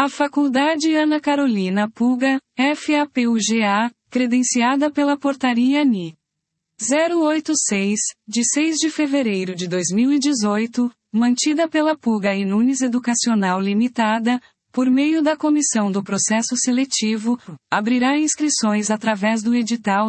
A Faculdade Ana Carolina Puga, FAPUGA, credenciada pela Portaria NI 086, de 6 de fevereiro de 2018, mantida pela Puga e Nunes Educacional Limitada, por meio da Comissão do Processo Seletivo, abrirá inscrições através do edital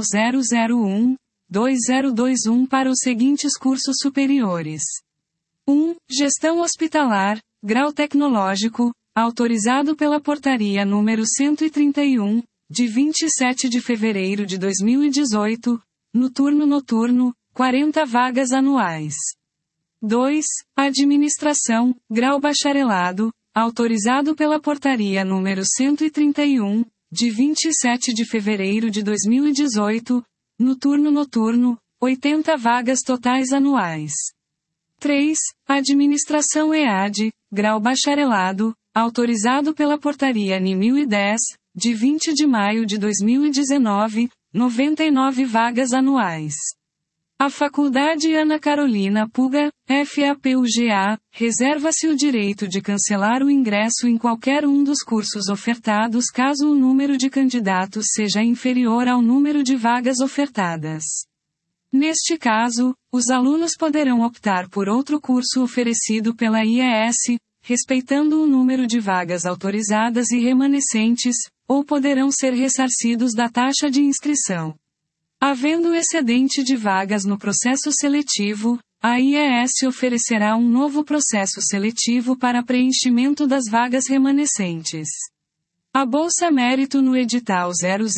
001-2021 para os seguintes cursos superiores. 1. Gestão Hospitalar, Grau Tecnológico, autorizado pela Portaria número 131, de 27 de fevereiro de 2018, no turno noturno, 40 vagas anuais. 2. Administração, Grau Bacharelado, autorizado pela Portaria número 131, de 27 de fevereiro de 2018, no turno noturno, 80 vagas totais anuais. 3. Administração EAD, Grau Bacharelado, autorizado pela Portaria NI 1010, de 20 de maio de 2019, 99 vagas anuais. A Faculdade Ana Carolina Puga, FAPUGA, reserva-se o direito de cancelar o ingresso em qualquer um dos cursos ofertados caso o número de candidatos seja inferior ao número de vagas ofertadas. Neste caso, os alunos poderão optar por outro curso oferecido pela IES, respeitando o número de vagas autorizadas e remanescentes, ou poderão ser ressarcidos da taxa de inscrição. Havendo excedente de vagas no processo seletivo, a IES oferecerá um novo processo seletivo para preenchimento das vagas remanescentes. A Bolsa Mérito no edital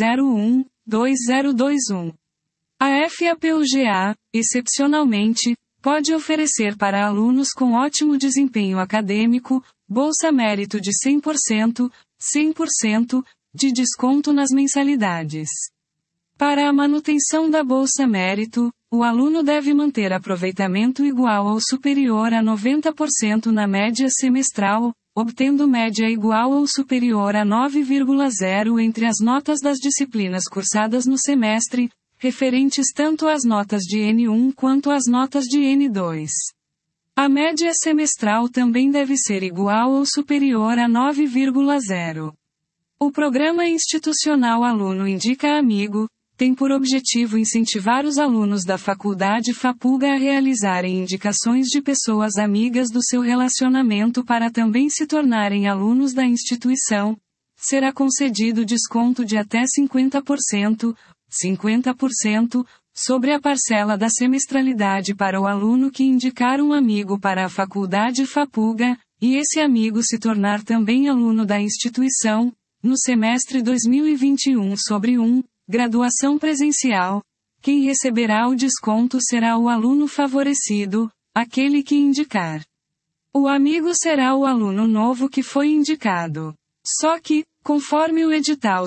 001-2021. A FAPUGA, excepcionalmente, pode oferecer para alunos com ótimo desempenho acadêmico, Bolsa Mérito de 100%, de desconto nas mensalidades. Para a manutenção da Bolsa Mérito, o aluno deve manter aproveitamento igual ou superior a 90% na média semestral, obtendo média igual ou superior a 9,0 entre as notas das disciplinas cursadas no semestre, referentes tanto às notas de N1 quanto às notas de N2. A média semestral também deve ser igual ou superior a 9,0. O Programa Institucional Aluno Indica Amigo tem por objetivo incentivar os alunos da Faculdade FAPUGA a realizarem indicações de pessoas amigas do seu relacionamento para também se tornarem alunos da instituição. Será concedido desconto de até 50%, sobre a parcela da semestralidade para o aluno que indicar um amigo para a Faculdade FAPUGA, e esse amigo se tornar também aluno da instituição, no semestre 2021 sobre graduação presencial. Quem receberá o desconto será o aluno favorecido, aquele que indicar. O amigo será o aluno novo que foi indicado. Só que, conforme o edital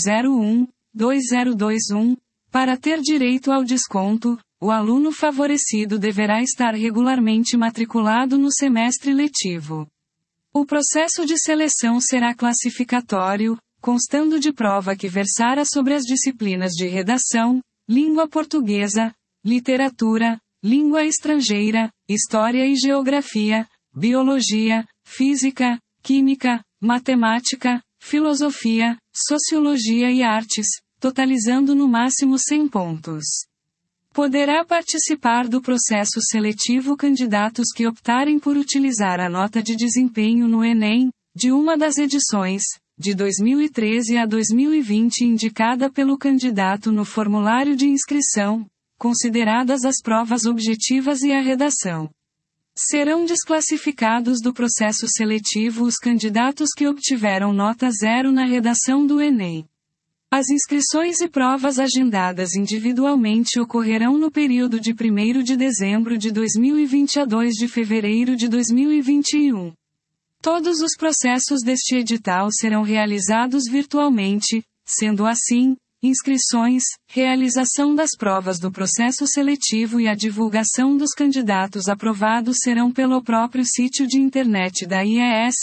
001-2021, para ter direito ao desconto, o aluno favorecido deverá estar regularmente matriculado no semestre letivo. O processo de seleção será classificatório, constando de prova que versará sobre as disciplinas de redação, língua portuguesa, literatura, língua estrangeira, história e geografia, biologia, física, química, matemática, filosofia, sociologia e artes, totalizando no máximo 100 pontos. Poderá participar do processo seletivo candidatos que optarem por utilizar a nota de desempenho no Enem, de uma das edições, de 2013 a 2020 indicada pelo candidato no formulário de inscrição, consideradas as provas objetivas e a redação. Serão desclassificados do processo seletivo os candidatos que obtiveram nota 0 na redação do Enem. As inscrições e provas agendadas individualmente ocorrerão no período de 1º de dezembro de 2020 a 2 de fevereiro de 2021. Todos os processos deste edital serão realizados virtualmente, sendo assim, inscrições, realização das provas do processo seletivo e a divulgação dos candidatos aprovados serão pelo próprio sítio de internet da IES,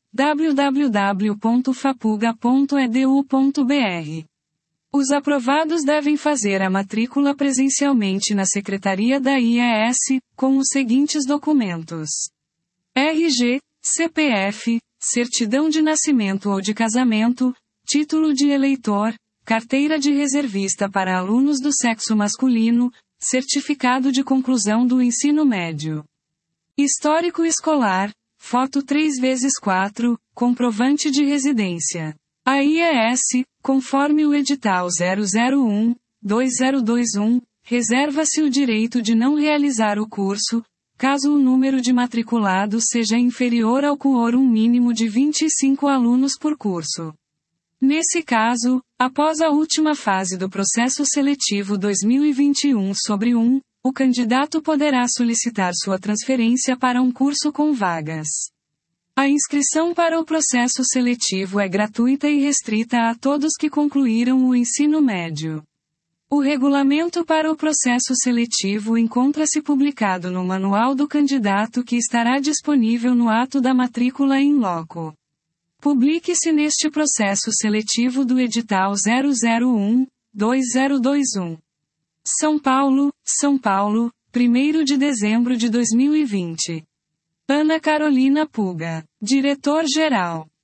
www.fapuga.edu.br. Os aprovados devem fazer a matrícula presencialmente na Secretaria da IES, com os seguintes documentos: RG, CPF, certidão de nascimento ou de casamento, título de eleitor, carteira de reservista para alunos do sexo masculino, certificado de conclusão do ensino médio. Histórico escolar, foto 3x4, comprovante de residência. A IES, conforme o edital 001-2021, reserva-se o direito de não realizar o curso, caso o número de matriculados seja inferior ao quórum mínimo de 25 alunos por curso. Nesse caso, após a última fase do processo seletivo 2021/1, o candidato poderá solicitar sua transferência para um curso com vagas. A inscrição para o processo seletivo é gratuita e restrita a todos que concluíram o ensino médio. O regulamento para o processo seletivo encontra-se publicado no Manual do Candidato que estará disponível no ato da matrícula in loco. Publique-se neste processo seletivo do edital 001-2021. São Paulo, 1º de dezembro de 2020. Ana Carolina Puga, diretor-geral.